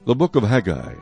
The book of Haggai.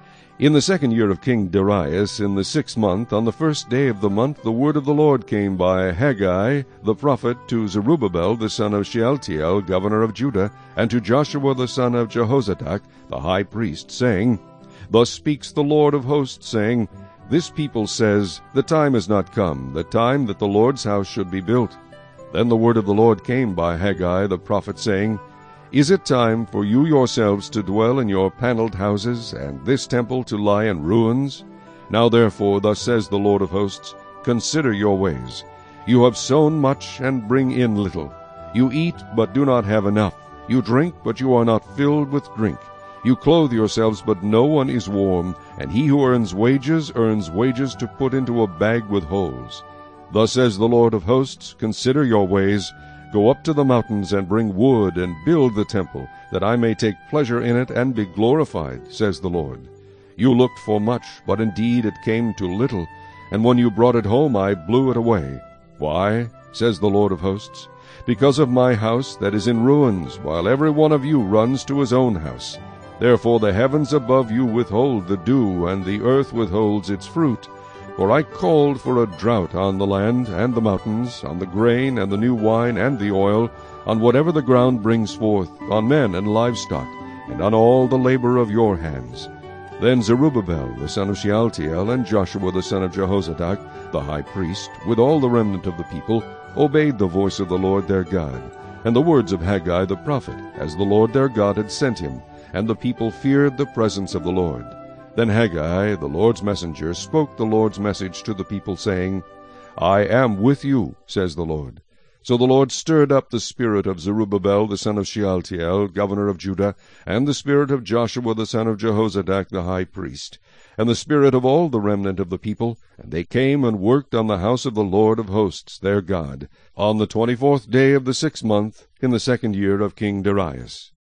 In the 2nd year of King Darius, in the 6th month, on the 1st day of the month, the word of the Lord came by Haggai the prophet to Zerubbabel the son of Shealtiel, governor of Judah, and to Joshua the son of Jehozadak, the high priest, saying, Thus speaks the Lord of hosts, saying, This people says, The time is not come, the time that the Lord's house should be built. Then the word of the Lord came by Haggai the prophet, saying, Is it time for you yourselves to dwell in your paneled houses, and this temple to lie in ruins? Now therefore, thus says the Lord of hosts, Consider your ways. You have sown much, and bring in little. You eat, but do not have enough. You drink, but you are not filled with drink. You clothe yourselves, but no one is warm, and he who earns wages to put into a bag with holes. Thus says the Lord of hosts, Consider your ways. Go up to the mountains, and bring wood, and build the temple, that I may take pleasure in it, and be glorified, says the Lord. You looked for much, but indeed it came to little, and when you brought it home I blew it away. Why, says the Lord of hosts? Because of my house that is in ruins, while every one of you runs to his own house. Therefore the heavens above you withhold the dew, and the earth withholds its fruit. For I called for a drought on the land and the mountains, on the grain and the new wine and the oil, on whatever the ground brings forth, on men and livestock, and on all the labor of your hands. Then Zerubbabel the son of Shealtiel, and Joshua the son of Jehozadak, the high priest, with all the remnant of the people, obeyed the voice of the Lord their God, and the words of Haggai the prophet, as the Lord their God had sent him, and the people feared the presence of the Lord. Then Haggai, the Lord's messenger, spoke the Lord's message to the people, saying, I am with you, says the Lord. So the Lord stirred up the spirit of Zerubbabel the son of Shealtiel, governor of Judah, and the spirit of Joshua the son of Jehozadak the high priest, and the spirit of all the remnant of the people, and they came and worked on the house of the Lord of hosts their God, on the 24th day of the 6th month, in the 2nd year of King Darius.